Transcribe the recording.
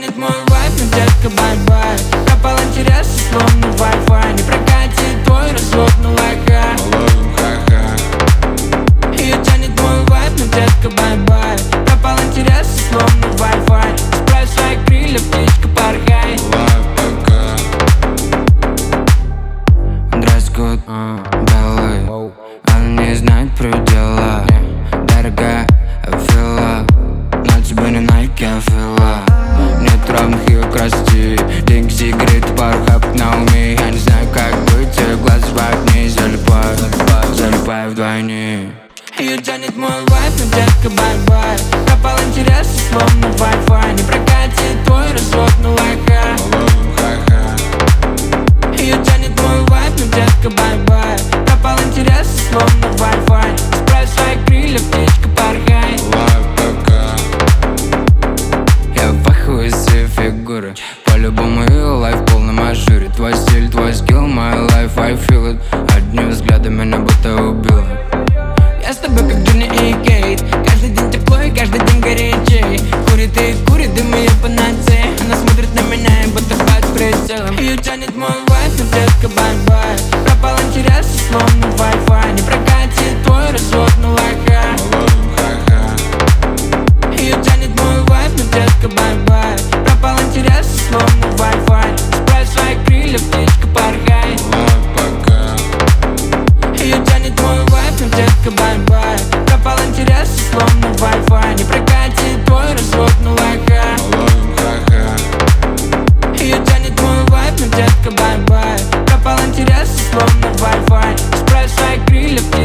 тянет мой вайб, но детка бай-бай. Пропал интерес, словно Wi-Fi. Не прокатит твой развод на лайка. Ее тянет мой вайб, но детка бай-бай. Пропал интерес, словно Wi-Fi. Справь свои крылья, птичка, порхай. Дресс-код белый, она не знает предела. Дорогая, I feel love, но тебе не Nike, I feel love. Нет равных ее красоте. Деньги, сигареты, пару хапок на уме. Я не знаю, как быть, ее глаза в огне. Залипаю вдвойне. Ее тянет мой вайб, но детка бай-бай. Пропал интерес, словно Wi-Fi. Не прокатит твой развод на лайка. Ее тянет мой вайб, но детка бай-бай. Пропал интерес, словно Wi-Fi. Справь свои крылья, птичка, порхай. Я в ахуе с ее фигуры. По-любому ее лайф в полном ажуре. Твой стиль, твой скилл, my life, I feel it. Одним взглядом меня будто убила. Я с тобой как Джонни и Кейт. Каждый день тепло и каждый день горячей. Курит и курит, дым ее панацея. Она смотрит на меня и будто под прицелом. Ее тянет мой вайб, но детка бай-бай. Пропал интерес, словно Wi-Fi. Не прокатит твой развод на лайка. Ее тянет мой вайб, но детка бай-бай. Пропал интерес, словно Wi-Fi. Справь свои крылья, птичка, порхай. Ее тянет мой вайб, но детка бай-бай. Пропал интерес, словно Wi-Fi. Не прокатит твой развод на лайка. Ее тянет мой вайб, но детка бай-бай. Пропал интерес, словно Wi-Fi. Справь свои крылья.